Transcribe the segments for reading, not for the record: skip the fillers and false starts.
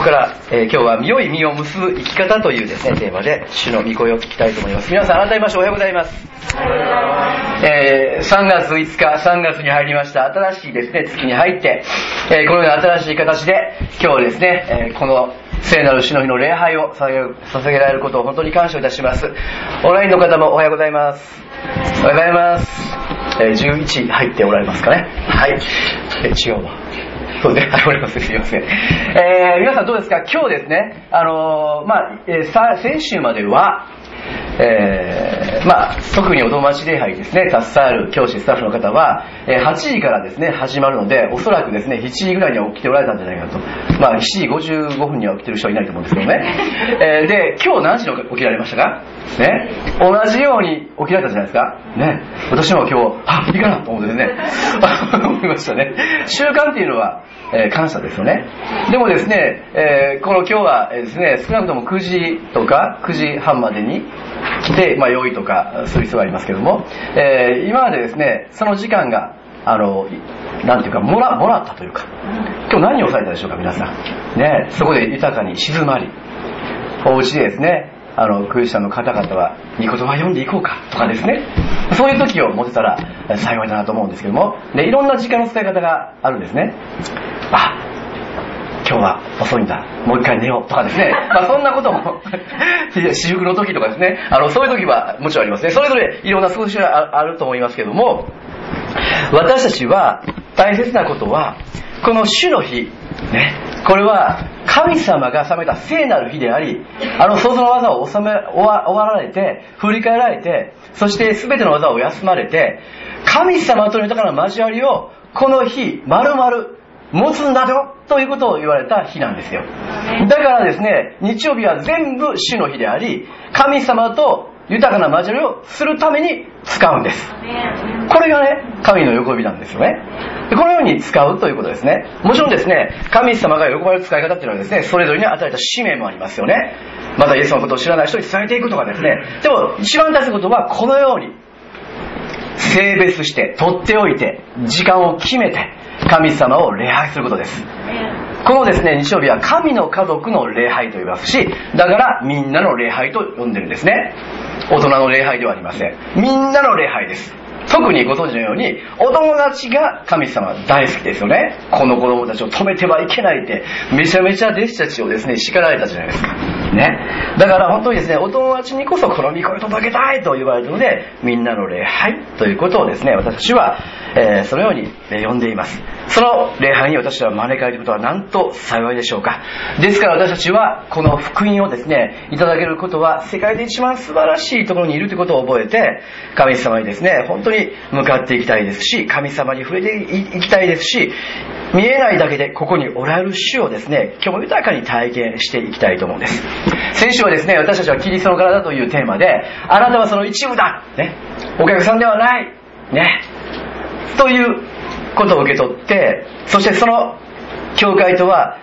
から、今日は良い実を結ぶ生き方というですねテーマで主の御声を聞きたいと思います。皆さん改めましておはようございます。3月5日3月に入りました。新しいですね月に入って、このような新しい形で今日ですね、この聖なる主の日の礼拝を捧げられることを本当に感謝いたします。オンラインの方もおはようございます。おはようございます。11入っておられますかね。はい。違うわ。そうですね。おります。すいません。皆さんどうですか。今日ですね、先週までは、特にお友達礼拝ですね携わる教師スタッフの方は、8時からですね始まるので、おそらくですね7時ぐらいには起きておられたんじゃないかと。7時55分には起きてる人はいないと思うんですけどね。で、今日何時に起きられましたかね。同じように起きられたじゃないですかね。私も今日いいかなと思ってですね思いましたね。習慣っていうのは、感謝ですよね。でもですね、この今日はですね少なくとも9時とか9時半までに来て、用意とかする必要がありますけども、今までですねその時間がなんていうかもらったというか、今日何をされたでしょうか皆さんね。そこで豊かに静まり、お家でですねクリスチャンの方々は御言葉読んでいこうかとかですね、そういう時を持てたら幸いだなと思うんですけども、でいろんな時間の使い方があるんですね。今日は遅いんだ、もう一回寝ようとかですねそんなことも私服の時とかですね、そういう時はもちろんありますね。それぞれいろんな過ごしがあると思いますけども、私たちは大切なことはこの主の日ね、これは神様が定めた聖なる日であり、創造の技を終わられて振り返られて、そして全ての技を休まれて神様との豊かな交わりをこの日丸々持つんだよということを言われた日なんですよ。だからですね、日曜日は全部主の日であり、神様と豊かな交わりをするために使うんです。これがね、神の喜びなんですよね。このように使うということですね。もちろんですね、神様が喜ばれる使い方っていうのはですね、それぞれに与えた使命もありますよね。またイエスのことを知らない人に伝えていくとかですね。でも一番大切なことはこのように性別して取っておいて時間を決めて神様を礼拝することです。このですね日曜日は神の家族の礼拝と言いますし、だからみんなの礼拝と呼んでるんですね。大人の礼拝ではありません。みんなの礼拝です。特にご存知のようにお友達が神様大好きですよね。この子供たちを止めてはいけないってめちゃめちゃ弟子たちをですね叱られたじゃないですかね。だから本当にですねお友達にこそこの御声を届けたいと言われたので、みんなの礼拝ということをですね私たちは、そのように呼んでいます。その礼拝に私は招かれることはなんと幸いでしょうか。ですから私たちはこの福音をですねいただけることは世界で一番素晴らしいところにいるということを覚えて、神様にですね本当に向かっていきたいですし、神様に触れていきたいですし、見えないだけでここにおられる主をですね今日も豊かに体験していきたいと思うんです。先週はですね私たちはキリストの体というテーマで、あなたはその一部だ、ね、お客さんではない、ね、ということを受け取って、そしてその教会とは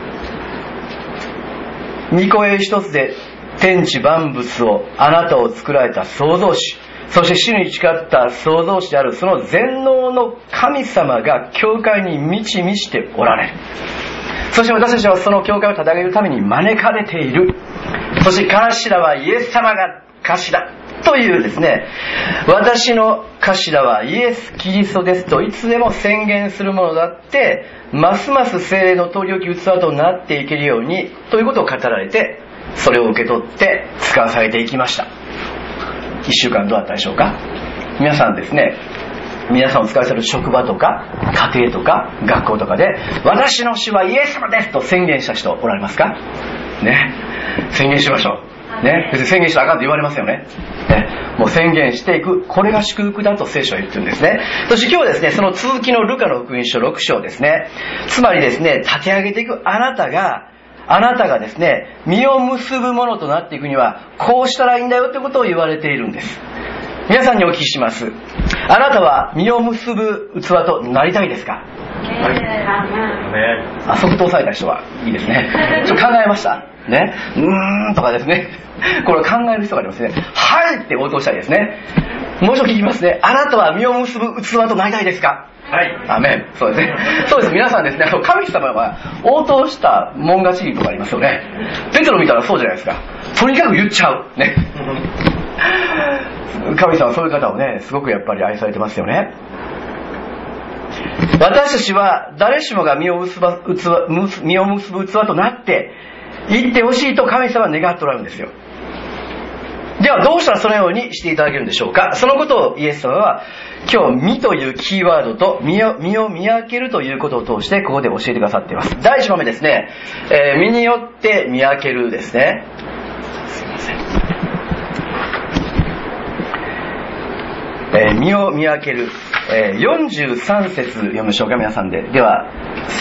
御声一つで天地万物をあなたを作られた創造主、そして主に誓った創造主であるその全能の神様が教会に満ち満ちておられる。そして私たちはその教会を立て上げるために招かれている。そして頭はイエス様が頭というですね、私の頭はイエス・キリストですといつでも宣言するものだって、ますます聖霊の取り置き器となっていけるようにということを語られて、それを受け取って使わされていきました。1週間どうだったでしょうか。皆さんですね、皆さんお使いされる職場とか家庭とか学校とかで私の主はイエス様ですと宣言した人おられますかね。宣言しましょうね。別に宣言したらあかんと言われますよね。もう宣言していく、これが祝福だと聖書は言ってるんですね。そして今日はですねその続きのルカの福音書6章ですね。つまりですね立て上げていくあなたがですね実を結ぶものとなっていくにはこうしたらいいんだよってことを言われているんです。皆さんにお聞きします。あなたは実を結ぶ器となりたいですか。即答された人はいいですね。ちょっと考えましたね。とかですね、これを考える人がありますね。はいって応答したいですね。 もう一度聞きますね。あなたは実を結ぶ器となりたいですか？はい。アメン。そうですね。そうです。皆さんですね、神様は応答したもん勝ちとかありますよね。ペテロ見たらそうじゃないですか。とにかく言っちゃう。ね。神様はそういう方をね、すごくやっぱり愛されてますよね。私たちは誰しもが実を結ぶ器となっていってほしいと神様は願っておられるんですよ。ではどうしたらそのようにしていただけるんでしょうか。そのことをイエス様は今日実というキーワードと実を見分けるということを通してここで教えてくださっています。第1番目ですね、実によって見分けるですね。すいません。実を見分ける、43節読みましょうか皆さんで。では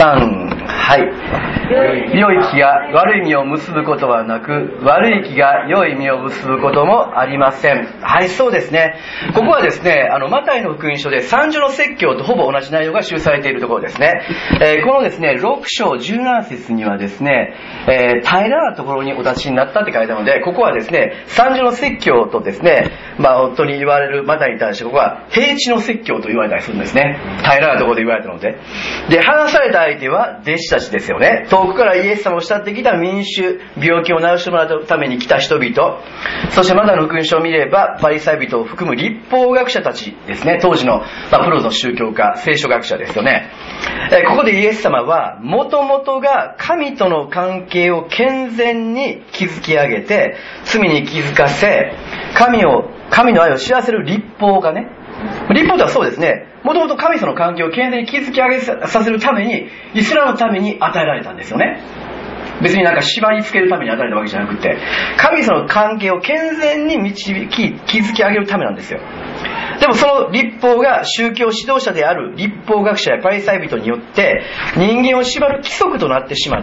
3、はい。良い木が悪い実を結ぶことはなく、悪い木が良い実を結ぶこともありません。はい、そうですね。ここはですね、マタイの福音書で三女の説教とほぼ同じ内容が記されているところですね。このですね、6章17節にはですね、平らなところにお立ちになったって書いてあるので、ここはですね、三女の説教とですね、本当に言われるマタイに対してここは平地の説教と言われたりするんですね。平らなところで言われたので。で、話された相手は弟子たちですよね。遠くからイエス様を慕ってきた民衆、病気を治してもらうために来た人々、そしてマタイの福音書を見ればパリサイ人を含む立法学者たちですね。当時の、プロの宗教家、聖書学者ですよね。ここでイエス様は元々が神との関係を健全に築き上げて罪に気づかせ神の愛を知らせる立法がね、立法とはそうですね、もともと神との関係を健全に築き上げさせるためにイスラムのために与えられたんですよね。別になんか縛り付けるために与えられたわけじゃなくて、神との関係を健全に築き上げるためなんですよ。でもその律法が宗教指導者である律法学者やパリサイ人によって人間を縛る規則となってしまって、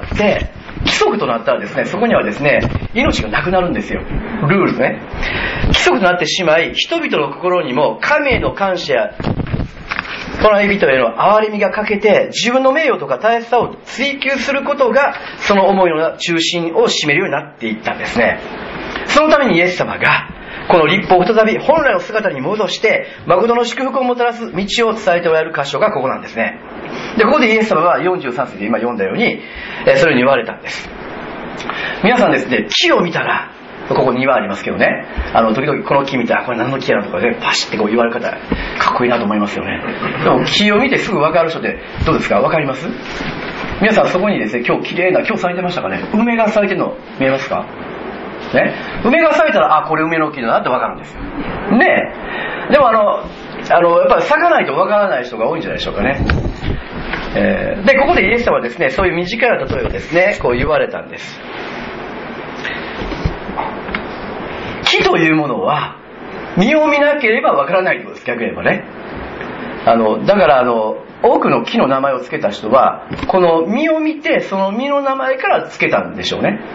規則となったらですね、そこにはですね、命がなくなるんですよ。ルールね。規則となってしまい、人々の心にも神への感謝や隣人への憐れみが欠けて、自分の名誉とか大切さを追求することがその思いの中心を占めるようになっていったんですね。そのためにイエス様がこの律法を再び本来の姿に戻して誠の祝福をもたらす道を伝えておられる箇所がここなんですね。で、ここでイエス様は43節で今読んだように、それに言われたんです。皆さんですね、木を見たら、ここにはありますけどね、時々この木見たらこれ何の木やろとかでパシッてこう言われる方かっこいいなと思いますよね。でも木を見てすぐ分かる人ってどうですか？分かります？皆さんそこにですね、今日綺麗な、今日咲いてましたかね、梅が咲いてるの見えますかね？梅が咲いたら、これ梅の木だなって分かるんですよね。でもやっぱり咲かないと分からない人が多いんじゃないでしょうかね。で、ここでイエス様はですね、そういう短い例えをですね、こう言われたんです。木というものは実を見なければわからないということです。逆に言えばね、だから多くの木の名前を付けた人はこの実を見てその実の名前から付けたんでしょうね。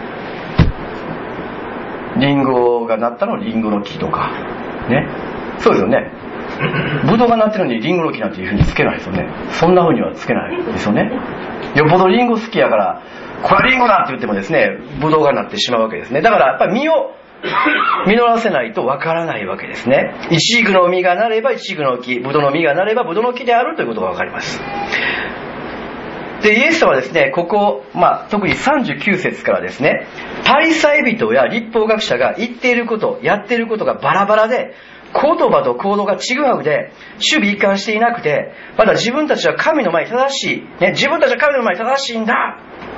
リンゴがなったのリンゴの木とかね、そうですよね。ブドウがなってるのにリンゴの木なんていう風に付けないですよね。そんな風には付けないですよね。よっぽどリンゴ好きやからこれはリンゴだって言ってもですね、ブドウがなってしまうわけですね。だからやっぱり実を実らせないとわからないわけですね。イチジクの実がなればイチジクの木、ブドウの実がなればブドウの木であるということがわかります。で、イエス様はですね、ここ、特に39節からですね、パリサイ人や律法学者が言っていること、やっていることがバラバラで、言葉と行動がちぐはぐで、守備一貫していなくて、また自分たちは神の前に正しい、ね、自分たちは神の前に正しいんだ。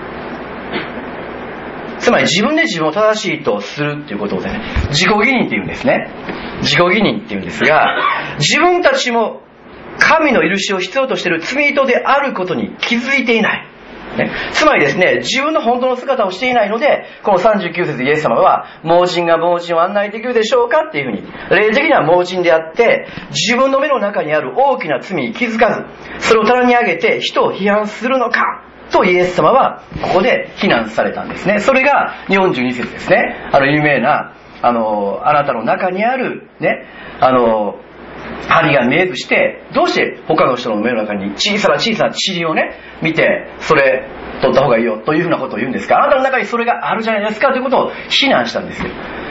つまり自分で自分を正しいとするっていうことをね、自己義認って言うんですね。自己義認って言うんですが、自分たちも神の許しを必要としている罪人であることに気づいていない、ね、つまりですね、自分の本当の姿をしていないので、この39節でイエス様は盲人が盲人を案内できるでしょうかっていうふうに、霊的には盲人であって自分の目の中にある大きな罪に気づかず、それを棚に上げて人を批判するのかとイエス様はここで非難されたんですね。それが42節ですね。有名なあなたの中にあるね、針が見えずして、どうして他の人の目の中に小さな塵をね見て、それ取った方がいいよというふうなことを言うんですか。あなたの中にそれがあるじゃないですかということを非難したんですよ。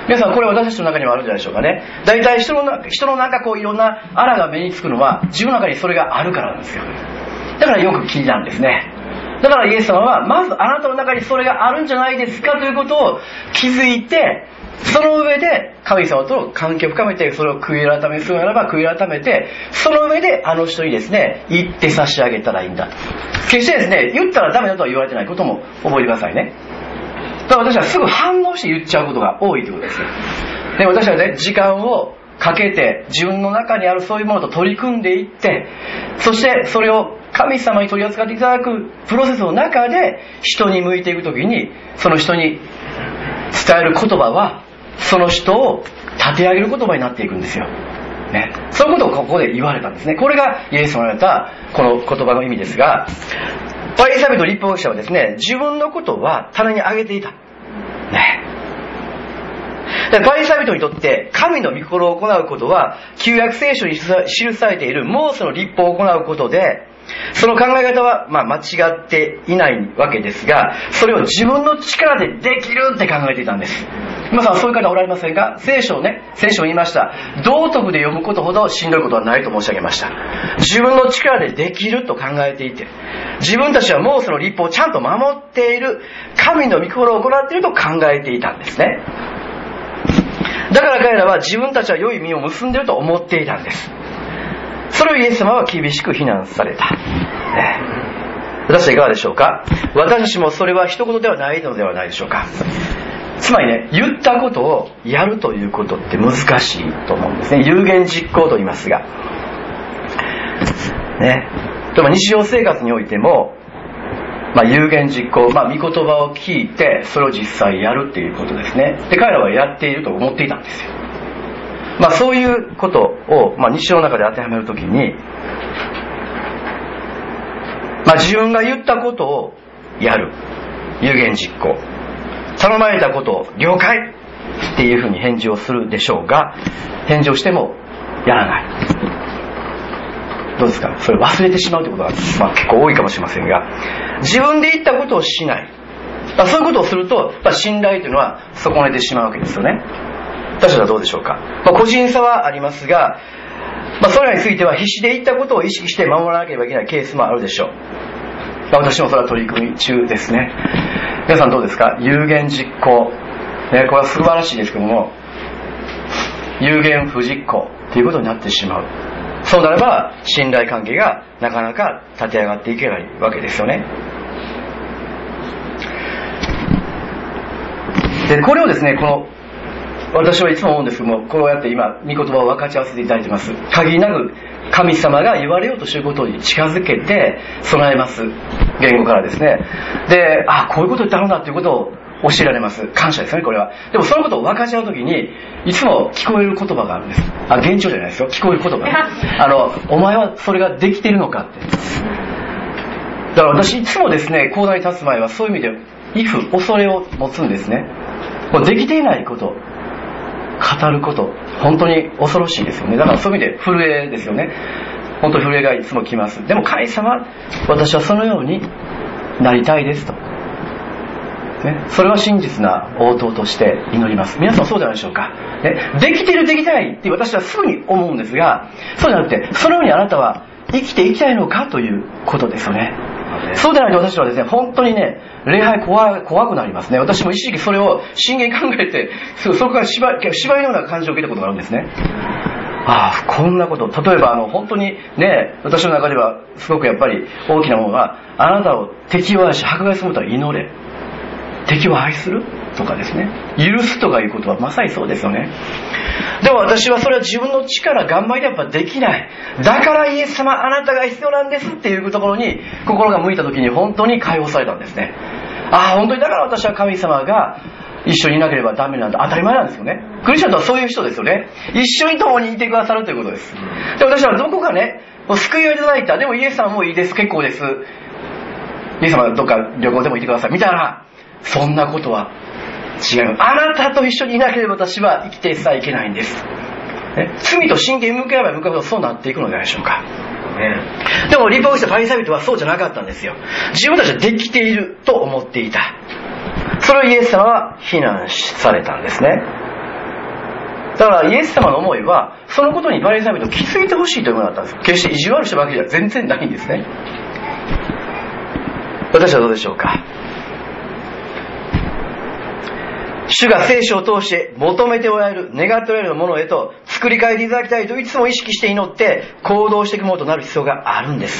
皆さんこれ私たちの中にもあるんじゃないでしょうかね。大体人の中こういろんな荒が目につくのは自分の中にそれがあるからなんですよ。だからよく気になるんですね。だからイエス様はまずあなたの中にそれがあるんじゃないですかということを気づいて、その上で神様との関係を深めて、それを悔い改めするならば悔い改めて、その上であの人にですね言って差し上げたらいいんだ。決してですね言ったらダメだとは言われてないことも覚えてくださいね。だから私はすぐ反応して言っちゃうことが多いということですよ。で、私はね時間をかけて自分の中にあるそういうものと取り組んでいって、そしてそれを神様に取り扱っていただくプロセスの中で人に向いていくときに、その人に伝える言葉はその人を立て上げる言葉になっていくんですよ、ね、そういうことをここで言われたんですね。これがイエス様が言われたこの言葉の意味ですが、パリサイ人立法学者はですね自分のことは棚に上げていた、ね、パリサイ人にとって神の御心を行うことは旧約聖書に記されているモーセの律法を行うことで、その考え方は間違っていないわけですが、それを自分の力でできるって考えていたんです。皆さんそういう方おられませんか？聖書を言いました。道徳で読むことほどしんどいことはないと申し上げました。自分の力でできると考えていて、自分たちはモーセの律法をちゃんと守っている、神の御心を行っていると考えていたんですね。だから彼らは自分たちは良い実を結んでいると思っていたんです。それをイエス様は厳しく非難された、私はいかがでしょうか。私たちもそれは一言ではないのではないでしょうか。つまりね、言ったことをやるということって難しいと思うんですね。有言実行と言いますがね、でも日常生活においても、有言実行、御言葉を聞いてそれを実際やるっていうことですね。で、彼らはやっていると思っていたんですよ。そういうことを、日常の中で当てはめるときに、自分が言ったことをやる、有言実行、頼まれたことを了解っていうふうに返事をするでしょうが、返事をしてもやらない。どうですか？それ忘れてしまうということが、結構多いかもしれませんが、自分で言ったことをしない、そういうことをすると信頼というのは損ねてしまうわけですよね。私たちはどうでしょうか。個人差はありますが、それらについては必死で言ったことを意識して守らなければいけないケースもあるでしょう。私もそれは取り組み中ですね。皆さんどうですか？有言実行、これは素晴らしいですけども、有言不実行ということになってしまう。そうなれば信頼関係がなかなか立て上がっていけないわけですよね。で、これをですね、私はいつも思うんですけども、こうやって今御言葉を分かち合わせていただいています。限りなく神様が言われようとしていることに近づけて備えます。言語からですね。で、こういうことを言ったのだということを教えられます。感謝ですよね、これは。でもそのことを分かち合うときにいつも聞こえる言葉があるんです。現状じゃないですよ、聞こえる言葉がお前はそれができているのかって。だから私いつもですね、講談に立つ前はそういう意味で恐れを持つんですね。できていないこと、語ること、本当に恐ろしいですよね。だからそういう意味で震えですよね。本当に震えがいつも来ます。でも神様、私はそのようになりたいですと、それは真実な応答として祈ります。皆さんそうじゃないでしょうか、できてるできてないって私はすぐに思うんですが、そうじゃなくて、そのようにあなたは生きていきたいのかということですよね。そうでないと私はですね、本当にね、礼拝怖くなりますね。私も一時期それを真剣に考えて、そこから芝居のような感じを受けたことがあるんですね。こんなこと、例えば本当にね、私の中ではすごくやっぱり大きなものが、あなたを敵を愛し迫害することは祈れ、敵を愛するとかですね、許すとかいうことはまさにそうですよね。でも私はそれは自分の力頑張りでやっぱできない。だからイエス様あなたが必要なんですっていうところに心が向いた時に本当に解放されたんですね。本当にだから私は神様が一緒にいなければダメなんだ、当たり前なんですよね。クリスチャンとはそういう人ですよね。一緒に共にいてくださるということです。で、私はどこかね、救いをいただいた、でもイエス様もういいです、結構です、イエス様はどっか旅行でもいてくださいみたいな、そんなことは違う。あなたと一緒にいなければ私は生きてさえいけないんです。罪と真剣に向かえば向かうほどそうなっていくのではないでしょうか。でも立法したパリサイ人はそうじゃなかったんですよ。自分たちはできていると思っていた。それをイエス様は非難されたんですね。 だからイエス様の思いはそのことにパリサイ人気づいてほしいというものだったんです。決して意地悪したわけでは全然ないんですね。私はどうでしょうか。主が聖書を通して求めておられる、願っておられるものへと作り変えていただきたいといつも意識して祈って行動していくものとなる必要があるんです。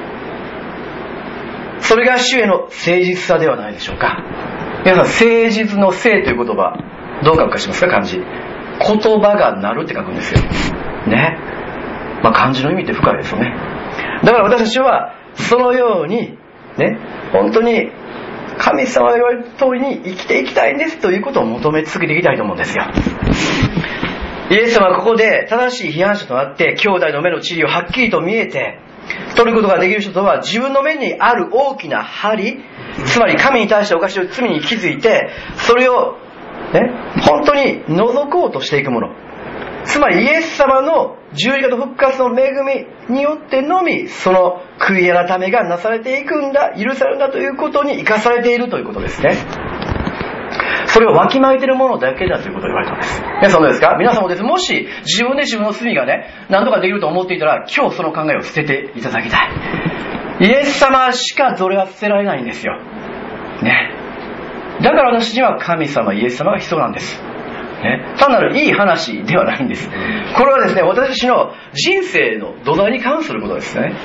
それが主への誠実さではないでしょうか。皆さん、誠実の誠という言葉どう書くかしますか。漢字、言葉がなるって書くんですよね。漢字の意味って深いですよね。だから私たちはそのようにね、本当に神様が言われる通りに生きていきたいんですということを求め続けていきたいと思うんですよ。イエス様はここで正しい批判者となって兄弟の目の塵をはっきりと見えて取ることができる人とは、自分の目にある大きな針、つまり神に対して犯している罪に気づいてそれを、本当に除こうとしていくもの、つまりイエス様の十字架と復活の恵みによってのみその悔い改めがなされていくんだ、許されるんだということに生かされているということですね。それをわきまえているものだけだということを言われたんです。皆さんどうですか。皆さんもです。もし自分で自分の罪が何とかできると思っていたら、今日その考えを捨てていただきたい。イエス様しかそれは捨てられないんですよね。だから私には神様、イエス様が必要なんです単なるいい話ではないんです。これはですね、私たちの人生の土台に関することですね。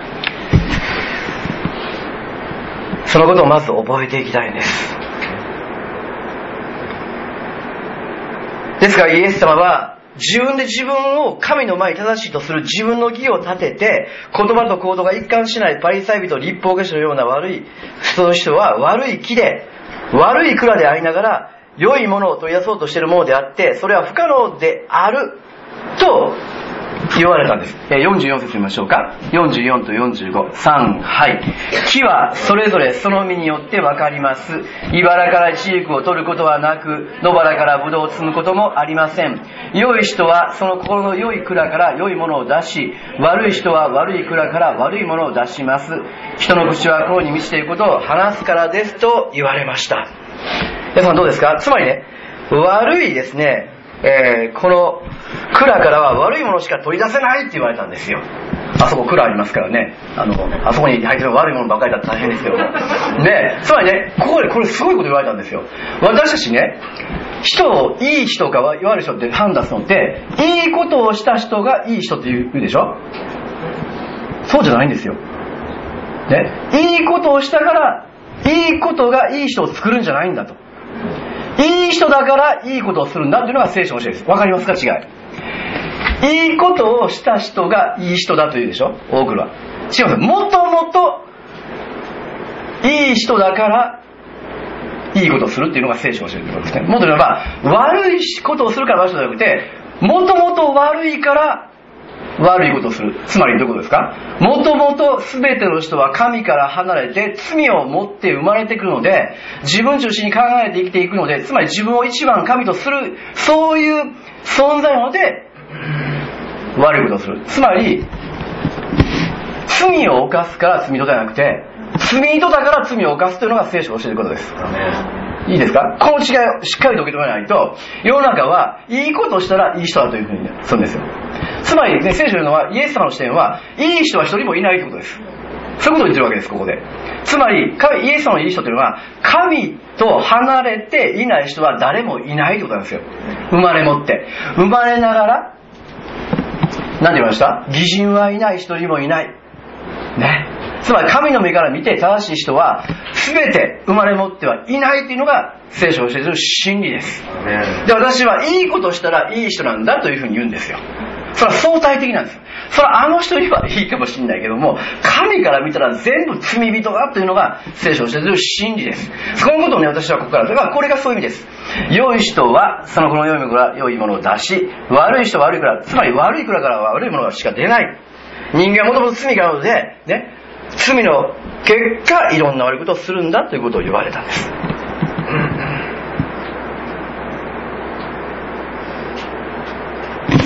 そのことをまず覚えていきたいんです。ですからイエス様は自分で自分を神の前に正しいとする自分の義を立てて、言葉と行動が一貫しないパリサイ人、律法家のような悪いその人は悪い木で悪い蔵でありながら良いものを取り出そうとしているものであって、それは不可能であると言われたんです。44節見ましょうか。44と45、3、はい。木はそれぞれその実によって分かります。茨からイチジクを取ることはなく、野原からブドウを摘むこともありません。良い人はその心の良い蔵から良いものを出し、悪い人は悪い蔵から悪いものを出します。人の口は心に満ちていることを話すからですと言われました。皆さんどうですか。つまり悪いですね、この蔵からは悪いものしか取り出せないって言われたんですよ。あそこ蔵ありますからね、あそこに入ってる悪いものばっかりだったら大変ですけどもつまりここでこれすごいこと言われたんですよ。私たち人をいい人か悪い人って判断するのって、いいことをした人がいい人って言うでしょ。そうじゃないんですよいいことをしたからいいことがいい人を作るんじゃないんだと。いい人だからいいことをするんだというのが聖書の教えです。わかりますか。違い。いいことをした人がいい人だというでしょ、多くは。違います。もともといい人だからいいことをするっていうのが聖書の教えですね。もっと言えば悪いことをするから悪い人じゃなくて、もともと悪いから悪いことをする。つまりどういうことですか。もともと全ての人は神から離れて罪を持って生まれてくるので、自分中心に考えて生きていくので、つまり自分を一番神とする、そういう存在なので悪いことをする。つまり罪を犯すから罪人ではなくて、罪人だから罪を犯すというのが聖書を教えていることです。いいですか。この違いをしっかりと受け止めないと、世の中はいいことをしたらいい人だというふうにするんですよ。つまり聖書のは、イエス様の視点はいい人は一人もいないということです。そういうことを言ってるわけです。ここでつまりイエス様のいい人というのは、神と離れていない人は誰もいないということなんですよ。生まれ持って生まれながら何て言いました。義人はいない、一人もいないつまり神の目から見て正しい人は全て生まれ持ってはいないというのが聖書を教えている真理です。で、私はいいことをしたらいい人なんだというふうに言うんですよ。それは相対的なんです。それはあの人にはいいかもしれないけども、神から見たら全部罪人だというのが聖書を教えている真理です。そのことを私はここから、だからこれがそういう意味です。良い人はその子の良いものから良いものを出し、悪い人は悪いから、つまり悪い蔵からは悪いものしか出ない。人間はもともと罪があるので罪の結果いろんな悪いことをするんだということを言われたんです。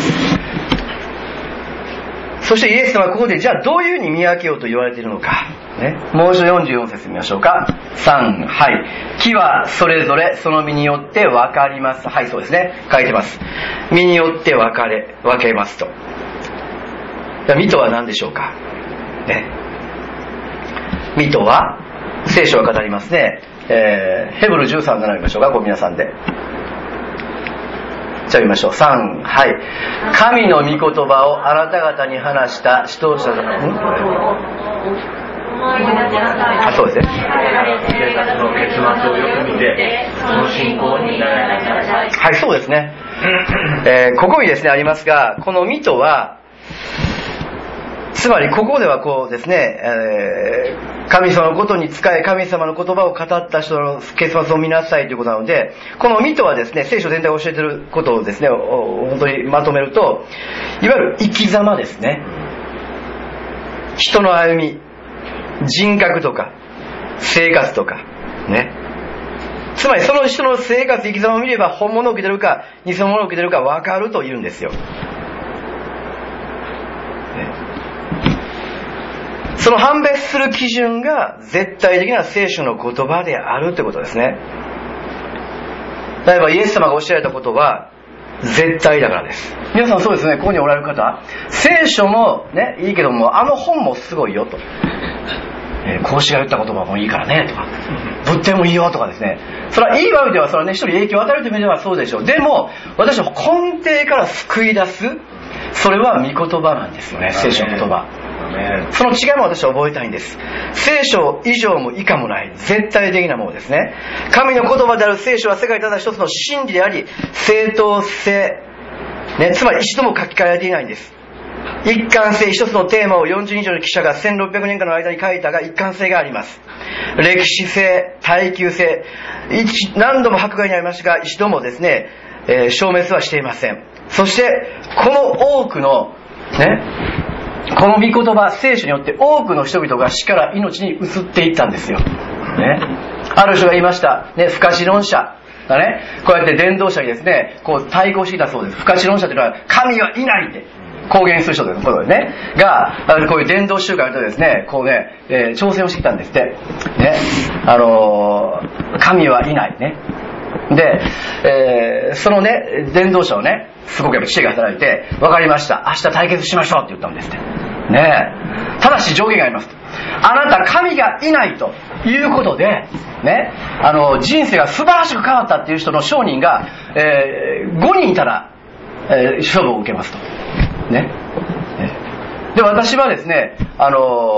そしてイエス様はここでじゃあどういうふうに見分けようと言われているのか。 ね、もう一度44節見ましょうか。3、はい。木はそれぞれその実によって分かります。はい、そうですね。書いてます。実によって分けますと。実とは何でしょうか。ね。実とは、聖書が語りますね。ヘブル13並びましょうか、皆さんで。じゃあ見ましょう。3、はい。神の御言葉をあなた方に話した使徒者そうですね。 の結末をよく見て、その信仰にならなさい。 はい、そうですね。ここにですねありますが、この実とは、つまりここではこうですね、神様のことに仕え神様の言葉を語った人の結末を見なさいということなので、この実とはですね、聖書全体を教えていることをですね、本当にまとめると、いわゆる生き様ですね。人の歩み、人格とか生活とかね、つまりその人の生活生き様を見れば本物を受けてるか偽物を受けてるか分かると言うんですよ、ね、その判別する基準が絶対的な聖書の言葉であるということですね。例えばイエス様がおっしゃられたことは絶対だからです。皆さんそうですね、ここにおられる方、聖書もねいいけども、あの本もすごいよと、孔子が言った言葉もいいからねとか、仏典もいいよとかですね、それはいい悪いではそれはね、一人影響を与えるという意味ではそうでしょう。でも私は根底から救い出す、それは御言葉なんですよね、聖書の言葉。その違いも私は覚えたいんです。聖書以上も以下もない絶対的なものですね。神の言葉である聖書は世界ただ一つの真理であり、正当性、ね、つまり一度も書き換えられていないんです。一貫性、一つのテーマを40人以上の記者が1600年間の間に書いたが一貫性があります。歴史性、耐久性、何度も迫害にありましたが一度もですね、消滅はしていません。そしてこの多くのね、この御言葉、聖書によって多くの人々が死から命に移っていったんですよ、ね、ある人が言いました、ね、不可知論者がね、こうやって伝道者にですねこう対抗していたそうです。不可知論者というのは神はいないって公言する人ということですねが、こういう伝道集会とですねこうね、挑戦をしてきたんですって、ね、神はいないね。で、そのね伝道者をねすごくやっぱ知恵が働いて、分かりました、明日対決しましょうって言ったんですってね。ただし条件があります。あなた神がいないということでね、人生が素晴らしく変わったっていう人の証人が、5人いたら、勝負を受けますとね。で私はですね、こ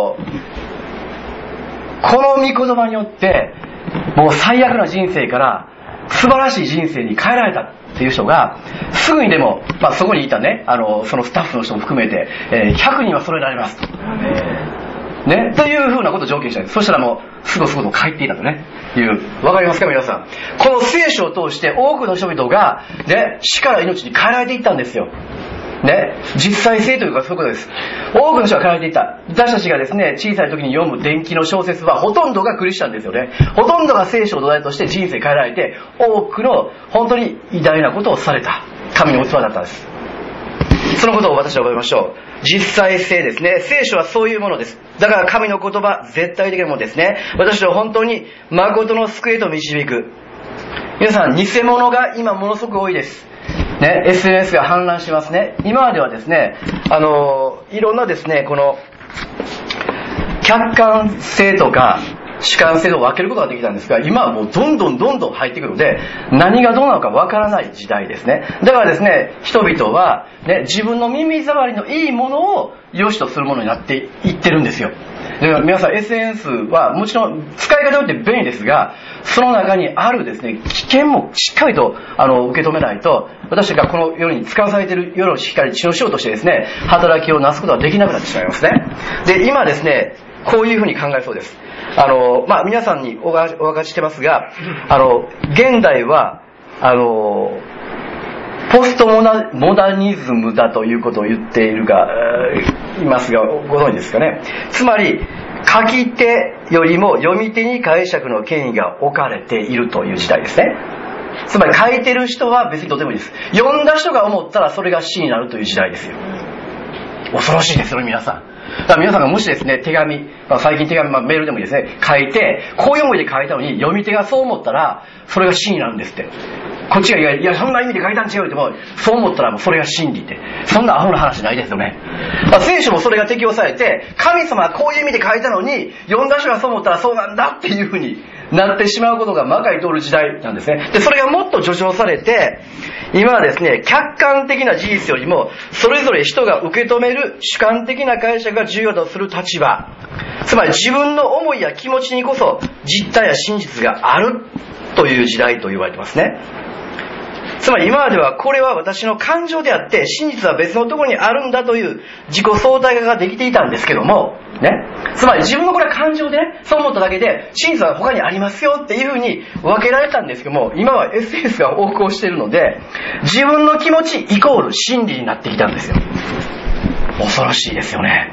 の御言葉によってもう最悪な人生から素晴らしい人生に変えられたっていう人がすぐにでも、そこにいたね、そのスタッフの人も含めて、100人は揃えられますと、ね、というふうなことを条件にしたんです。そしたらもうすぐと帰っていたとねいう。わかりますか皆さん。この聖書を通して多くの人々が、ね、死から命に変えられていったんですよね、実際性というかそういうことです。多くの人が変えられていった。私たちがですね小さい時に読む伝記の小説はほとんどがクリスチャンですよね。ほとんどが聖書を土台として人生変えられて、多くの本当に偉大なことをされた神の器だったんです。そのことを私は覚えましょう。実際性ですね。聖書はそういうものです。だから神の言葉、絶対的なものですね。私は本当に誠の救いへと導く。皆さん、偽物が今ものすごく多いですね。SNS が氾濫しますね。今まではですね、いろんなですね、この客観性とか主観性を分けることができたんですが、今はもうどんどん入ってくるので、何がどうなのか分からない時代ですね。だからですね、人々は、ね、自分の耳障りのいいものを良しとするものになっていってるんですよ。で皆さん SNS はもちろん使い方によって便利ですが、その中にあるですね危険もしっかりと受け止めないと、私がこの世に使わされている世の光血の塩としてですね働きをなすことはできなくなってしまいますね。で今ですねこういうふうに考えそうです。皆さんにお分かりしてますが、現代はポストモダニズムだということを言っていますが、ご存知ですかね。つまり書き手よりも読み手に解釈の権威が置かれているという時代ですね。つまり書いてる人は別にとてもいいです。読んだ人が思ったらそれが詩になるという時代ですよ。 恐ろしいですよね、皆さん。だから皆さんがもしですね、手紙、最近手紙、メールでもいいですね、書いて、こういう思いで書いたのに、読み手がそう思ったら、それが真になるんですって。こっちがいや、そんな意味で書いたん違うっても、そう思ったらもうそれが真理って。そんなアホな話ないですよね。聖書もそれが適用されて、神様はこういう意味で書いたのに、読んだ人がそう思ったらそうなんだっていうふうになってしまうことがまかり通る時代なんですね。で、それがもっと助長されて、今はですね、客観的な事実よりも、それぞれ人が受け止める主観的な解釈が重要だとする立場。つまり自分の思いや気持ちにこそ実体や真実があるという時代と言われてますね。つまり今まではこれは私の感情であって真実は別のところにあるんだという自己相対化ができていたんですけども、ね、つまり自分のこれは感情でね、そう思っただけで真実は他にありますよっていうふうに分けられたんですけども、今は SNS が横行しているので自分の気持ちイコール真理になってきたんですよ。恐ろしいですよね。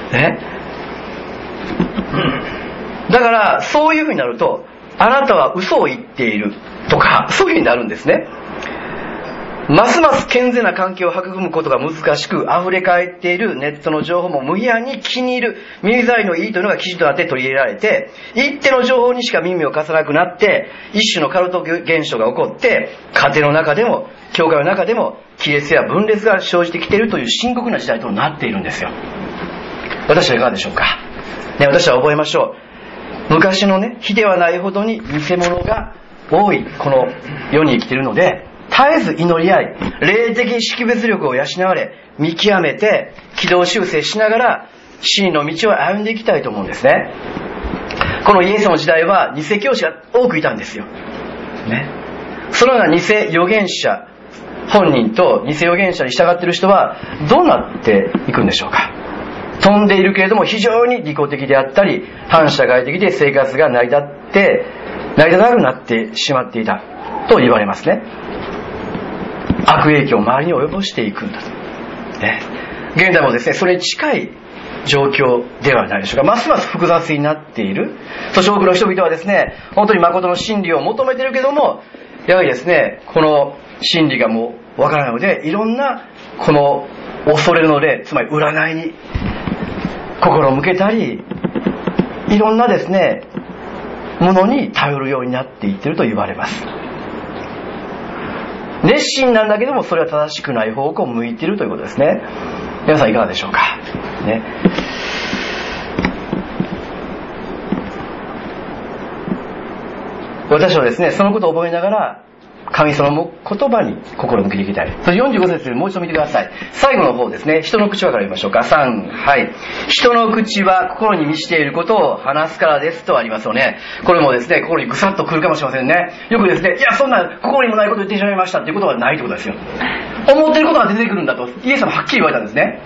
だからそういうふうになると、あなたは嘘を言っているとかそういうふうになるんですね。ますます健全な関係を育むことが難しく、溢れ返っているネットの情報もむやに気に入る耳障りのいいというのが記事となって取り入れられて、一手の情報にしか耳を貸さなくなって、一種のカルト現象が起こって、家庭の中でも教会の中でも亀裂や分裂が生じてきているという深刻な時代となっているんですよ。私はいかがでしょうか、ね、私は覚えましょう。昔のね、日ではないほどに偽物が多いこの世に生きているので、絶えず祈り合い、霊的識別力を養われ、見極めて軌道修正しながら真の道を歩んでいきたいと思うんですね。このイエスの時代は偽教師が多くいたんですよ、ね、そのような偽預言者本人と偽預言者に従っている人はどうなっていくんでしょうか。飛んでいるけれども非常に利己的であったり反社会的で生活が成り立たなくなってしまっていたと言われますね。悪影響を周りに及ぼしていくんだと、ね、現在もですねそれに近い状況ではないでしょうか。ますます複雑になっている。そして多くの人々はですね、本当に誠の真理を求めているけども、やはりですねこの真理がもうわからないので、いろんなこの恐れの霊、つまり占いに心を向けたり、いろんなですねものに頼るようになっていっていると言われます。熱心なんだけどもそれは正しくない方向を向いているということですね。皆さんいかがでしょうか、ね、私はですねそのことを覚えながら神様の言葉に心を向けていきたい。それ45節もう一度見てください。最後の方ですね、人の口はから言いましょうか。3、はい。人の口は心に満ちていることを話すからですとありますよね。これもですね心にぐさっとくるかもしれませんね。よくですね、いやそんな心にもないことを言ってしまいましたっていうことはないということですよ。思っていることが出てくるんだとイエス様はっきり言われたんですね。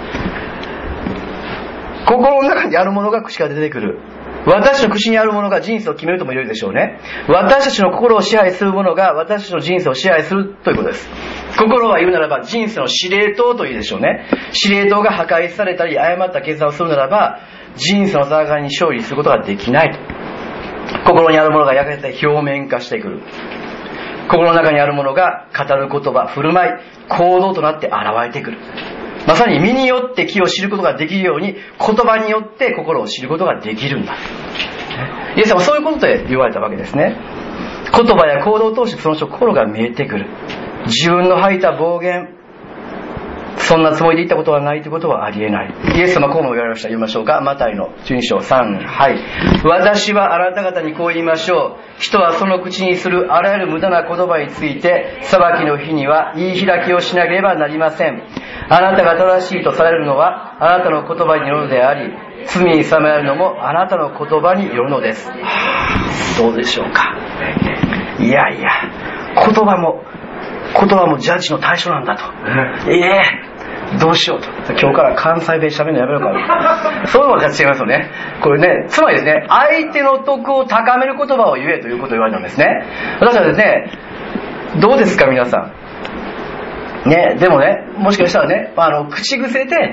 心の中にあるものが口から出てくる。私の口にあるものが人生を決めるとも言えるでしょうね。私たちの心を支配するものが私たちの人生を支配するということです。心は言うならば人生の司令塔というでしょうね。司令塔が破壊されたり誤った決断をするならば人生の戦いに勝利することができないと。心にあるものがやがて表面化してくる。心の中にあるものが語る言葉、振る舞い、行動となって現れてくる。まさに身によって気を知ることができるように言葉によって心を知ることができるんだ。イエス様はそういうことで言われたわけですね。言葉や行動を通してその人心が見えてくる。自分の吐いた暴言、そんなつもりで言ったことはないということはありえない。イエス様はこうも言われました。読みましょうか。マタイの12章3、はい。私はあなた方にこう言いましょう。人はその口にするあらゆる無駄な言葉について裁きの日には言い開きをしなければなりません。あなたが正しいとされるのはあなたの言葉によるのであり、罪に定められるのもあなたの言葉によるのです。どうでしょうか。いやいや、言葉もジャッジの対象なんだと。どうしようと。今日から関西弁喋るのやめようか。そういうのが違いますよね。これね、つまりですね、相手の徳を高める言葉を言えということを言われたんですね。私はですね、どうですか皆さん。ね、でもね、もしかしたらね、口癖で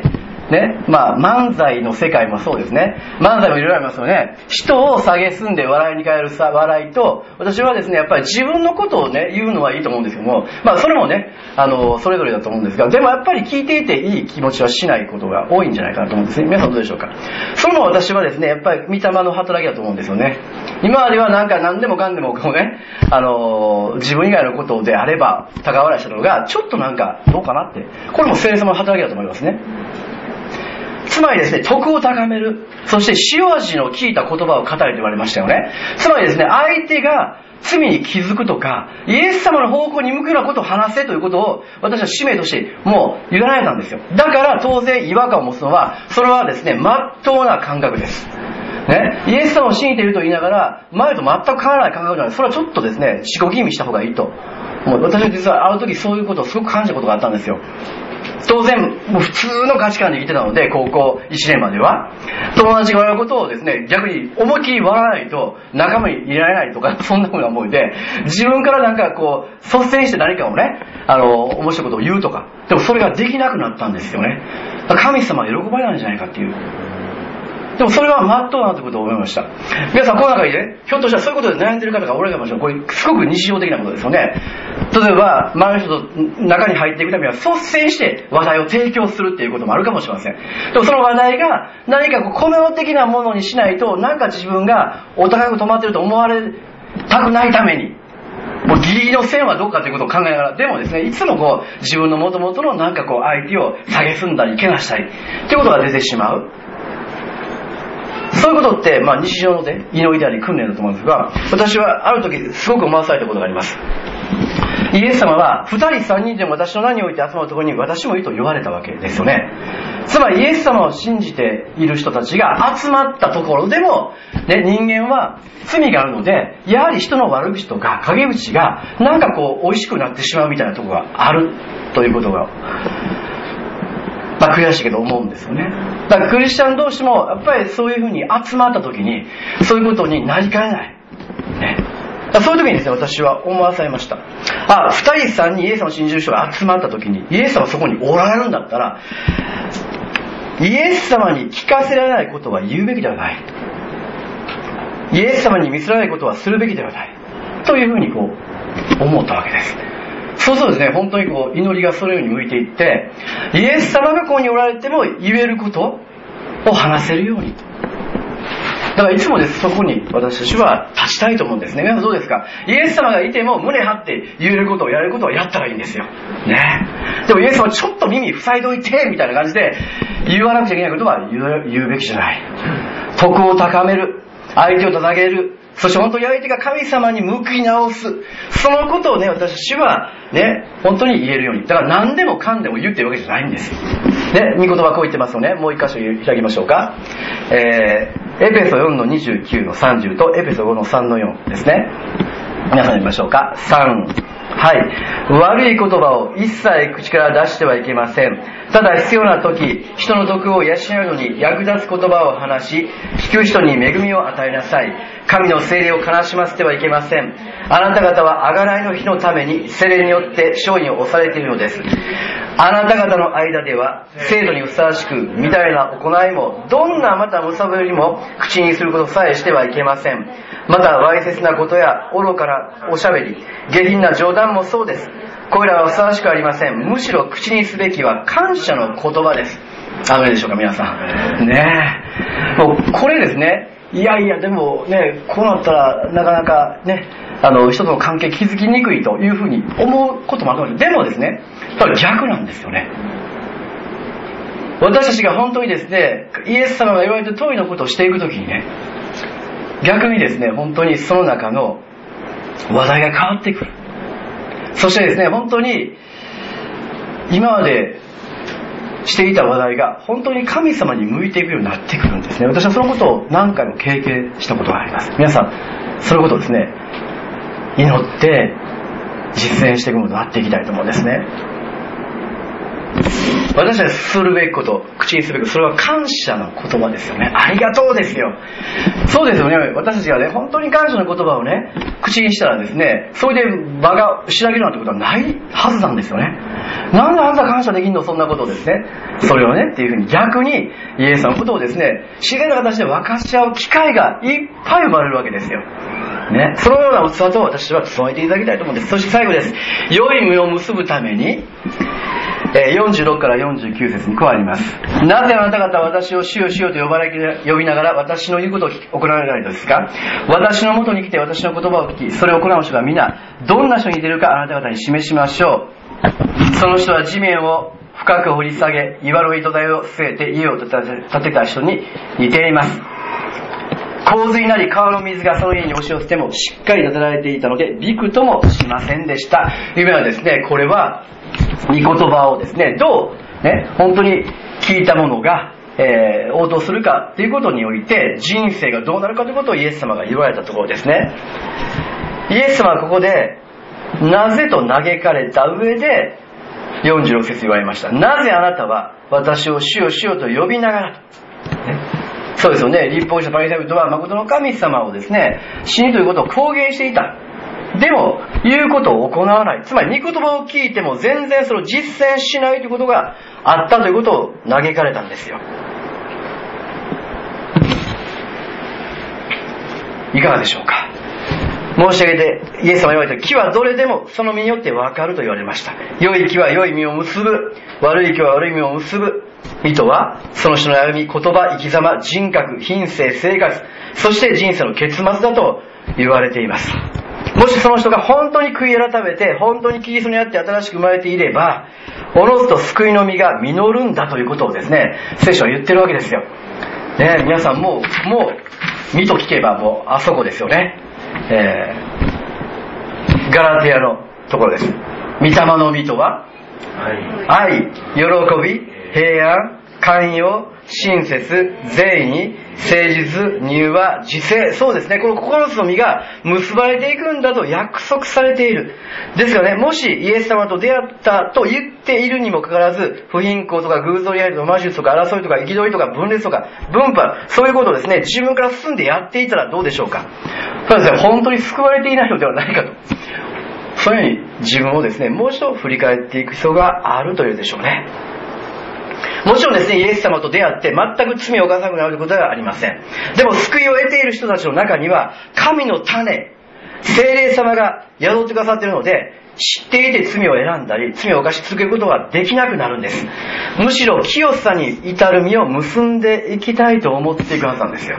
ね、漫才の世界もそうですね。漫才もいろいろありますよね。人を蔑んで笑いに変える笑いと、私はですね、やっぱり自分のことをね、言うのはいいと思うんですけども、それもね、それぞれだと思うんですが、でもやっぱり聞いていていい気持ちはしないことが多いんじゃないかなと思うんですね。皆さんどうでしょうか。それも私はですね、やっぱり御霊の働きだと思うんですよね。今までは何でもかんでもこうね、自分以外のことであれば高笑いしたのが、ちょっとどうかなって。これも聖霊様の働きだと思いますね。つまりですね、徳を高める。そして塩味の効いた言葉を語れと言われましたよね。つまりですね、相手が罪に気づくとか、イエス様の方向に向くようなことを話せということを、私は使命としてもう委ねたんですよ。だから当然違和感を持つのは、それはですね、真っ当な感覚です。ね、イエス様を信じていると言いながら、前と全く変わらない感覚じゃない。それはちょっとですね、自己吟味した方がいいと。私は実はある時そういうことをすごく感じたことがあったんですよ。当然もう普通の価値観で生きてたので、高校1年までは友達が笑うことをですね、逆に思いっきり笑わないと仲間にいられないとか、そんなふうな思いで自分から率先して何かをね、面白いことを言うとか、でもそれができなくなったんですよね。神様は喜ばれないんじゃないかっていう。でもそれは真っ当だなということを思いました。皆さんこの中にね、ひょっとしたらそういうことで悩んでる方がおられるかもしれない。これすごく日常的なことですよね。例えば周りの人と中に入っていくためには率先して話題を提供するっていうこともあるかもしれません。でもその話題が何かこの世的なものにしないと、自分がお高く止まってると思われたくないために、もうギリギリの線はどこかということを考えながら、でもですね、いつも自分の元々の相手を蔑んだりけなしたりということが出てしまう。そういうことって、日常のね、祈りであり訓練だと思うんですが、私はある時すごく思わされたことがあります。イエス様は2人3人でも私の名において集まるところに私もいると言われたわけですよね。つまりイエス様を信じている人たちが集まったところでも、ね、人間は罪があるので、やはり人の悪口とか陰口が美味しくなってしまうみたいなところがあるということが悔しいけど思うんですよね。だからクリスチャン同士もやっぱりそういうふうに集まった時にそういうことになりかねない、ね、そういう時にですね、私は思わされました。2人3人イエス様を信じる人が集まった時に、イエス様はそこにおられるんだったら、イエス様に聞かせられないことは言うべきではない、イエス様に見せられないことはするべきではないというふうに思ったわけです。そうするとですね、本当に祈りがそのように向いていって、イエス様がここにおられても言えることを話せるように。だからいつもです、そこに私たちは立ちたいと思うんですね。皆さんどうですか。イエス様がいても胸張って言えることをやれることをやったらいいんですよね。でもイエス様はちょっと耳塞いどいてみたいな感じで言わなくちゃいけないことは言うべきじゃない。徳を高める、相手を捧げる、そして本当に相手が神様に向き直す、そのことをね、私たちはね、本当に言えるように。だから何でもかんでも言ってるわけじゃないんですよね。御言葉こう言ってますよね。もう一箇所開きましょうか。エペソ4の29の30とエペソ5の3の4ですね。皆さん読みましょうか。3、はい。悪い言葉を一切口から出してはいけません。ただ必要な時、人の徳を養うのに役立つ言葉を話し、聞く人に恵みを与えなさい。神の聖霊を悲しませてはいけません。あなた方は贖いの日のために聖霊によって勝利を押されているのです。あなた方の間では制度にふさわしくみたいな行いも、どんなまたむさぼりも口にすることさえしてはいけません。またわいせつなことや愚かなおしゃべり、下品な冗談もそうです。これらはふさわしくありません。むしろ口にすべきは感謝の言葉です。あるでしょうか皆さんねえ。もうこれですね。いやでもね、こうなったらなかなかね、人との関係築きにくいというふうに思うこともあるかもしれない。でもですね、ただ逆なんですよね。私たちが本当にですね、イエス様が言われた通りのことをしていくときにね、逆にですね、本当にその中の話題が変わってくる。そしてですね、本当に今までしていた話題が本当に神様に向いていくようになってくるんですね。私はそのことを何回も経験したことがあります。皆さんそのことをですね、祈って実践していくものとなっていきたいと思うんですね。私たちするべきこと、口にすべきこと、それは感謝の言葉ですよね。ありがとうですよ。そうですよね。私たちがね、本当に感謝の言葉をね、口にしたらですね、それで場がしらぎるなんてことはないはずなんですよね。 なんであんた感謝できんの、そんなことをですね。それをねっていうふうに逆にイエス様のことをですね、自然な形で分かち合う機会がいっぱい生まれるわけですよ。ね、そのような器と私は務めていただきたいと思うんです。そして最後です。良い実を結ぶために、46から49節にこうあります。なぜあなた方は私を主よ主よと呼びながら私の言うことを行われないのですか。私のもとに来て私の言葉を聞き、それを行う人が皆どんな人に似ているかあなた方に示しましょう。その人は地面を深く掘り下げ、岩の糸台を据えて家を建てた人に似ています。洪水なり川の水がその家に押し寄せてもしっかり建てられていたのでびくともしませんでした。いうのはですね、これは御言葉をですね、どうね、本当に聞いたものが、応答するかということにおいて人生がどうなるかということをイエス様が言われたところですね。イエス様はここでなぜと嘆かれた上で46節言われました。なぜあなたは私を主よ主よと呼びながら、ね、そうですよね。律法者パリサイ人は誠の神様をですね、死にということを公言していた。でも言うことを行わない。つまり御言葉を聞いても全然それを実践しないということがあったということを嘆かれたんですよ。いかがでしょうか。申し上げてイエス様が言われた木はどれでもその実によって分かると言われました。良い木は良い実を結ぶ、悪い木は悪い実を結ぶ。意図はその人の歩み、言葉、生き様、人格、品性、生活、そして人生の結末だと言われています。もしその人が本当に悔い改めて本当にキリストにあって新しく生まれていれば、おのずと救いの実が実るんだということをですね、聖書は言ってるわけですよ。ね、皆さんもう実と聞けばもうあそこですよね。ガラテヤのところです。御霊の実とは、愛、喜び、平安、寛容、親切、善意、誠実、柔和、自制。そうですね。この9つの実が結ばれていくんだと約束されている。ですからね、もしイエス様と出会ったと言っているにもかかわらず、不貧困とか偶像やりとか魔術とか争いとか憤りとか分裂とか分派、そういうことをですね、自分から進んでやっていたらどうでしょうか。そうですね、本当に救われていないのではないかと。そういうふうに自分をですね、もう一度振り返っていく必要があるというでしょうね。もちろんですね、イエス様と出会って全く罪を犯さなくなるということはありません。でも救いを得ている人たちの中には神の種、聖霊様が宿ってくださっているので、知っていて罪を選んだり罪を犯し続けることができなくなるんです。むしろ清さに至る実を結んでいきたいと思っていくはずなんですよ。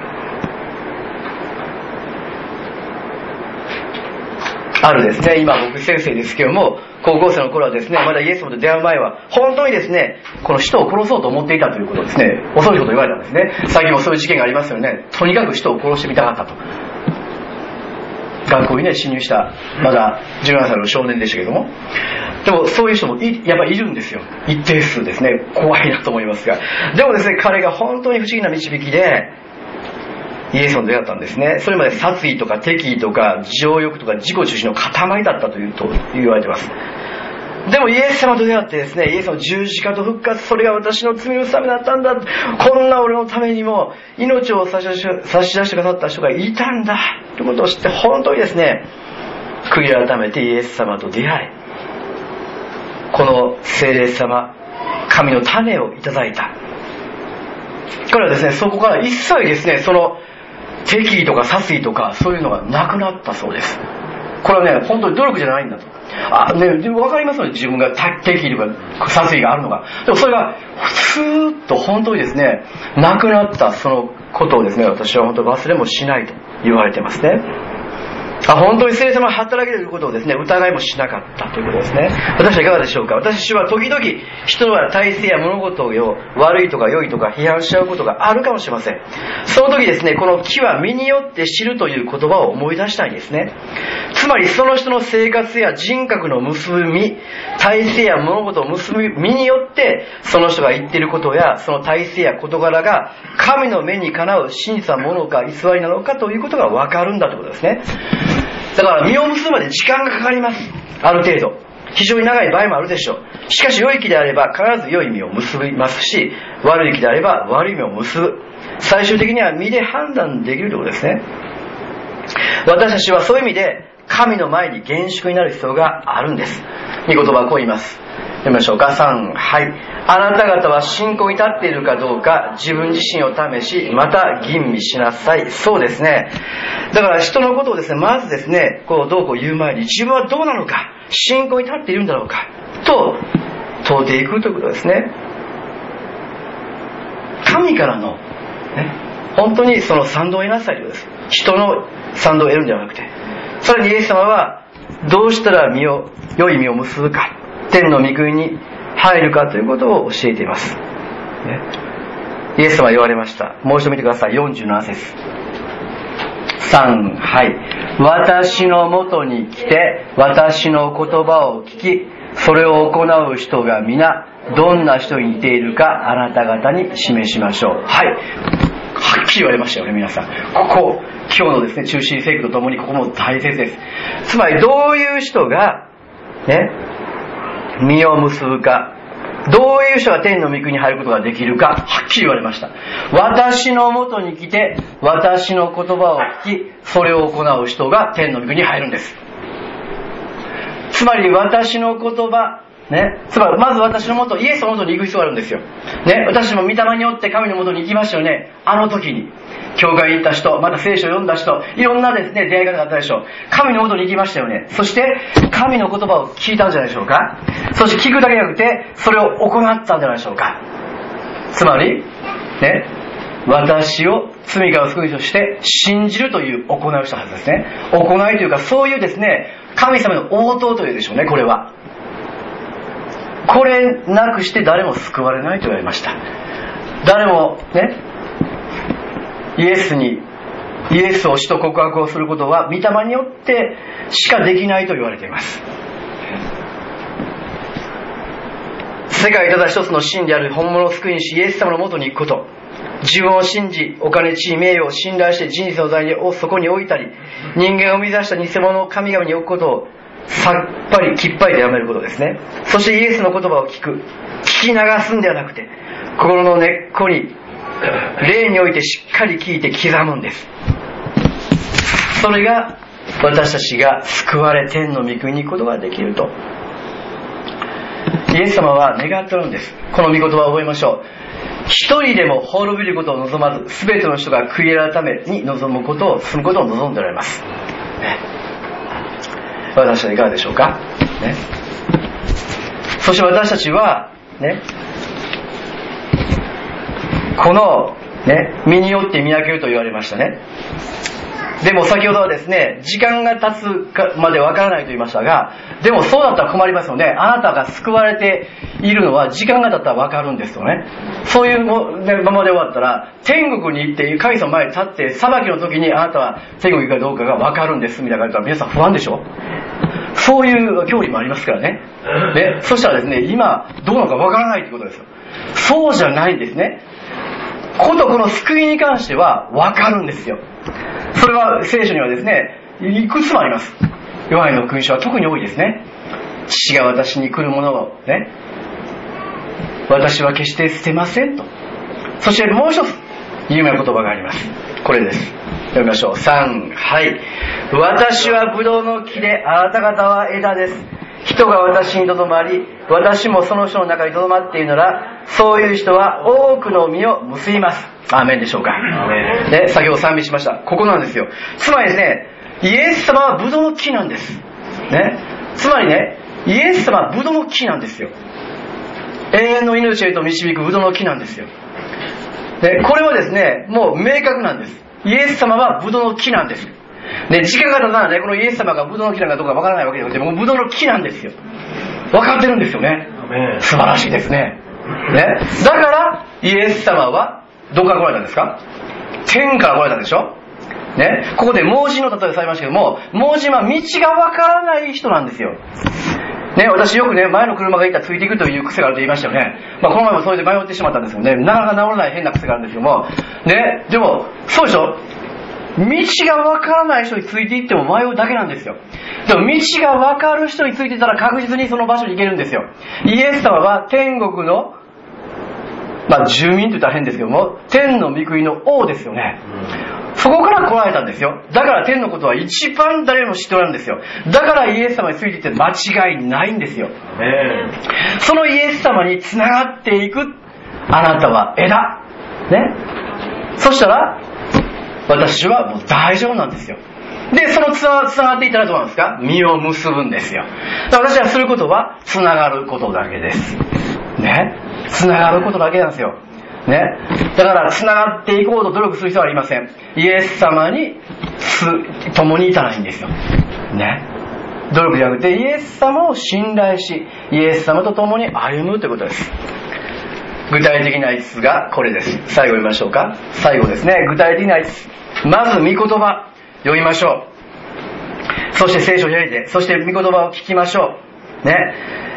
あるですね、今僕先生ですけども、高校生の頃はですね、まだイエス様と出会う前は本当にですね、この人を殺そうと思っていたということをですね、恐ろしいことを言われたんですね。最近もそういう事件がありますよね。とにかく人を殺してみたかったと。学校にね、侵入したまだ17歳の少年でしたけども、でもそういう人もやっぱりいるんですよ。一定数ですね。怖いなと思いますが、でもですね、彼が本当に不思議な導きでイエス様と出会ったんですね。それまで殺意とか敵意とか情欲とか自己中心の塊だったと言われています。でもイエス様と出会ってですね、イエス様の十字架と復活、それが私の罪のためだったんだ、こんな俺のためにも命を差し出してくださった人がいたんだということを知って、本当にですね、悔い改めてイエス様と出会い、この聖霊様、神の種をいただいた。彼はですね、そこから一切ですね、その敵意とか殺意とかそういうのがなくなったそうです。これはね、本当に努力じゃないんだと。でも分かりますので、自分が敵意とか殺意があるのが。でもそれがスーッと本当にですね、なくなったそのことをですね、私は本当に忘れもしないと言われてますね。本当に聖霊様が働けるということをですね、疑いもしなかったということですね。私はいかがでしょうか。私は時々人は体制や物事を悪いとか良いとか批判しちゃうことがあるかもしれません。その時ですね、この木は実によって知るという言葉を思い出したいんですね。つまりその人の生活や人格の結ぶ実、体制や物事を結ぶ実によって、その人が言っていることやその体制や事柄が神の目にかなう真実なものか偽りなのかということが分かるんだということですね。だから実を結ぶまで時間がかかります。ある程度非常に長い場合もあるでしょう。しかし良い木であれば必ず良い実を結びますし、悪い木であれば悪い実を結ぶ。最終的には実で判断できるということですね。私たちはそういう意味で神の前に厳粛になる必要があるんです。御言葉はこう言います。 読みましょうか。3、はい。あなた方は信仰に立っているかどうか自分自身を試し、また吟味しなさい。そうですね。だから人のことをですね、まずですね、どうこう言う前に自分はどうなのか、信仰に立っているんだろうかと問うていくということですね。神からの、本当にその賛同を得なさいということです。人の賛同を得るんではなくて、さらにイエス様はどうしたら良い実を結ぶか、天の御国に入るかということを教えています、イエス様は言われました。もう一度見てください。47節。3、はい。私のもとに来て私の言葉を聞き、それを行う人が皆どんな人に似ているかあなた方に示しましょう。はい、はっきり言われましたよね、皆さん。今日のですね、中心聖句とともにここも大切です。つまりどういう人が実を結ぶか、どういう人が天の御国に入ることができるか、はっきり言われました。私のもとに来て私の言葉を聞き、それを行う人が天の御国に入るんです。つまり私の言葉、つまりまず私のもと、イエスのもとに行く必要があるんですよ。私も御霊によって神のもとに行きましたよね。あの時に教会に行った人、また聖書を読んだ人、いろんなですね出会い方があったでしょう。神のもとに行きましたよね。そして神の言葉を聞いたんじゃないでしょうか。そして聞くだけじゃなくてそれを行ったんじゃないでしょうか。つまり私を罪から救いとして信じるという行いをしたはずですね。行いというか、そういうですね、神様の応答というでしょうね。これはこれなくして誰も救われないと言われました。誰もイエスを使徒告白をすることは御霊によってしかできないと言われています。世界ただ一つの真である本物の救い主イエス様のもとに行くこと、自分を信じ、お金、地位、名誉を信頼して人生の財をそこに置いたり、人間が生み出した偽物を神々に置くことをさっぱりきっぱりとやめることですね。そしてイエスの言葉を聞き流すんではなくて、心の根っこに霊においてしっかり聞いて刻むんです。それが私たちが救われ天の御国に行くことができるとイエス様は願っておるんです。この御言葉を覚えましょう。一人でも滅びることを望まず、全ての人が悔い改めに望むことをすることを望んでおられます、私たちいかがでしょうか、そして私たちはこの身によって見分けると言われましたね。でも先ほどはですね、時間が経つまでわからないと言いましたが、でもそうだったら困りますので、あなたが救われているのは時間が経ったらわかるんですよね。そういうままで終わったら、天国に行って神様の前に立って裁きの時にあなたは天国に行くかどうかがわかるんですみたいな感じで、皆さん不安でしょ。そういう教理もありますからね。そしたらですね、今どうなのかわからないということですよ。そうじゃないんですね。この救いに関しては分かるんですよ。それは聖書にはですね、いくつもあります。ヨハネの福音書は特に多いですね。父が私に来るものを私は決して捨てませんと。そしてもう一つ有名な言葉があります。これです。読みましょう。3、はい。私はブドウの木で、あなた方は枝です。人が私にとどまり、私もその人の中にとどまっているなら、そういう人は多くの実を結びます。アーメンでしょうか。先ほど賛美しました。ここなんですよ。つまりですね、イエス様はブドウの木なんです。つまりイエス様はブドウの木なんですよ。永遠の命へと導くブドウの木なんですよ。これはですね、もう明確なんです。イエス様はブドウの木なんです。時間が経たらこのイエス様がブドウの木なのかどうかわからないわけではなくて、もうブドウの木なんですよ。分かってるんですよね。素晴らしいですね。だからイエス様はどこから来られたんですか？天から来られたんでしょ。ここで盲人の例えをされましたけども、盲人は道がわからない人なんですよ。私よく前の車がいたらついていくという癖があると言いましたよね。この前もそれで迷ってしまったんですよね。なかなか治らない変な癖があるんですけども、でもそうでしょ。道がわからない人についていっても迷うだけなんですよ。でも道がわかる人についていたら確実にその場所に行けるんですよ。イエス様は天国の住民と言ったら変ですけども、天の御国の王ですよね。 そこから来られたんですよ。だから天のことは一番誰も知っておられるんですよ。だからイエス様についていって間違いないんですよ。そのイエス様につながっていくあなたは枝ね。そしたら私はもう大丈夫なんですよ。で、そのつながっていったらどうなんですか？実を結ぶんですよ。だから私はすることはつながることだけですね。つながることだけなんですよね。だからつながっていこうと努力する必要はありません。イエス様に共にいたらいいんですよね。努力じゃなくてイエス様を信頼し、イエス様と共に歩むということです。具体的な5つがこれです。最後読みましょうか。最後ですね。具体的な5つ。まず御言葉読みましょう。そして聖書を開いて、そして御言葉を聞きましょうね。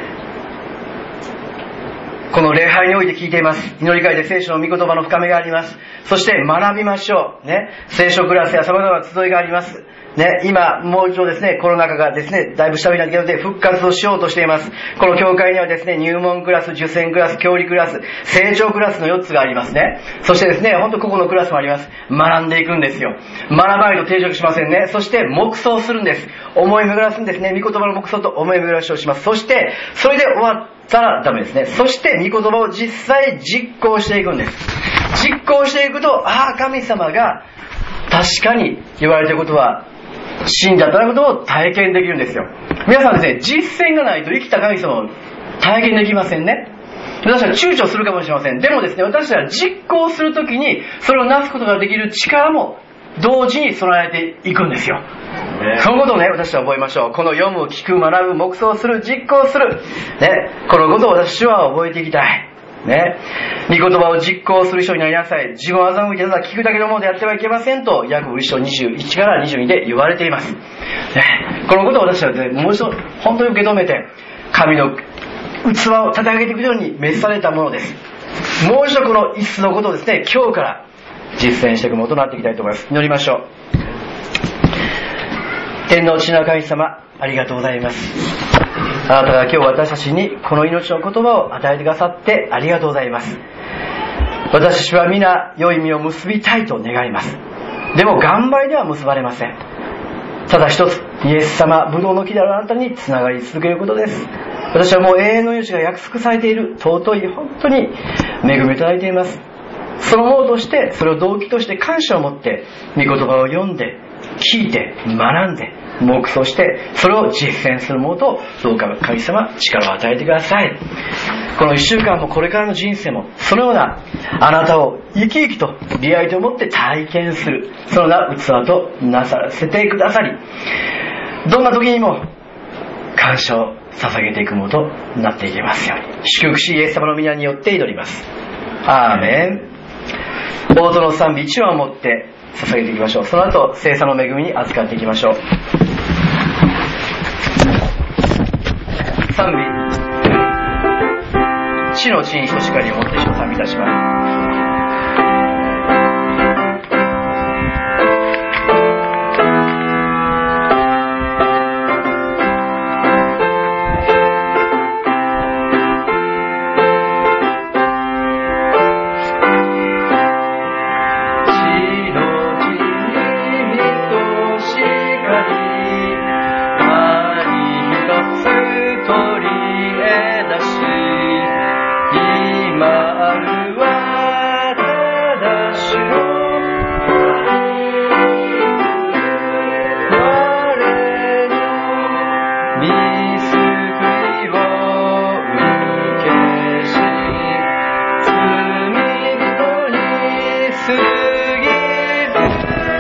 この礼拝において聞いています。祈り会で聖書の御言葉の深めがあります。そして学びましょうね。聖書クラスや様々な集いがありますね。今もう一度ですね、コロナ禍がですね、だいぶ下火になってきたので復活をしようとしています。この教会にはですね、入門クラス、受選クラス、教理クラス、成長クラスの4つがありますね。そしてですね、ほんと個々のクラスもあります。学んでいくんですよ。学ばないと定着しませんね。そして黙想するんです。思い巡らすんですね。御言葉の黙想と思い巡らしをします。そしてそれで終わったらダメですね。そして御言葉を実際実行していくんです。実行していくと、神様が確かに言われていることは信じたことを体験できるんですよ。皆さんですね、実践がないと生きた神様を体験できませんね。私は躊躇するかもしれません。でもですね、私は実行するときにそれをなすことができる力も同時に備えていくんですよ。そのことをね、私は覚えましょう。この読む、聞く、学ぶ、黙想する、実行するね、このことを私は覚えていきたいね。御言葉を実行する人になりなさい。自分を欺いてただ聞くだけのものでやってはいけませんと、ヤコブ1章21から22で言われています、ね、このことを私は、ね、もう一度本当に受け止めて神の器を立て上げていくように召されたものです。もう一度この5つのことをですね、今日から実践していくものとなっていきたいと思います。祈りましょう。天の父なる神様、ありがとうございます。あなたが今日私たちにこの命の言葉を与えてくださってありがとうございます。私たちは皆良い実を結びたいと願います。でも頑張りでは結ばれません。ただ一つ、イエス様、ブドウの木であるあなたにつながり続けることです。私はもう永遠の命が約束されている尊い、本当に恵みをいただいています。そのものとして、それを動機として感謝を持って御言葉を読んで聞いて学んで黙想して、それを実践するものとどうか神様力を与えてください。この1週間もこれからの人生もそのようなあなたを生き生きとリアリティを持って体験する、そのような器となさせてくださり、どんな時にも感謝を捧げていくものとなっていきますように祝福し、イエス様の皆によって祈ります。アーメン。冒頭の賛美1話を持って捧げていきましょう。その後聖餐の恵みに預かっていきましょう。賛美地の地に等しかりをもって賛美いたします。